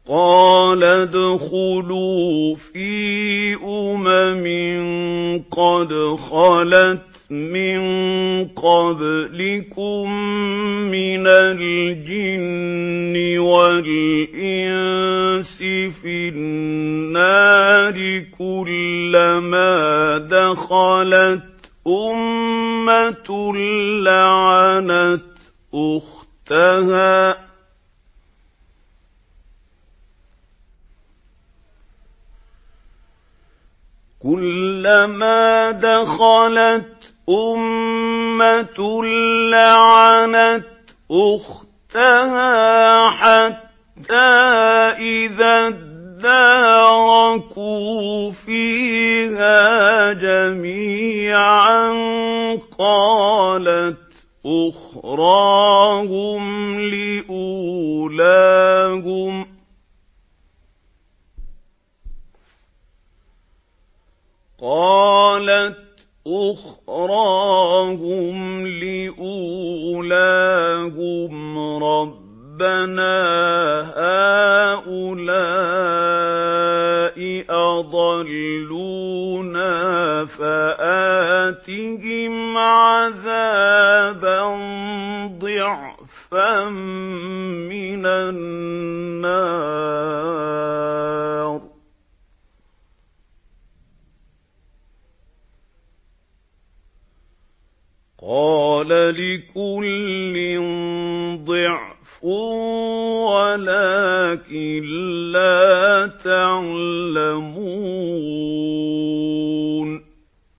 قَالَ ادْخُلُوا فِي قَدْ خَلَتْ مِن قَبْلِكُم مِّنَ الْجِنِّ وَالْإِنسِ فِي النَّارِ كُلَّمَا دَخَلَتْ أُمَّةٌ لَّعَنَتْ أُخْتَهَا حَتَّىٰ إِذَا ادَّارَكُوا فِيهَا جَمِيعًا قَالَتْ أُخْرَاهُمْ لِأُولَاهُمْ رَبَّنَا هَٰؤُلَاءِ أَضَلُّونَا فَآتِهِمْ عَذَابًا ضِعْفًا مِّنَ النَّارِ قَالَ لِكُلٍّ ضِعْفٌ وَلَٰكِن لَّا تَعْلَمُونَ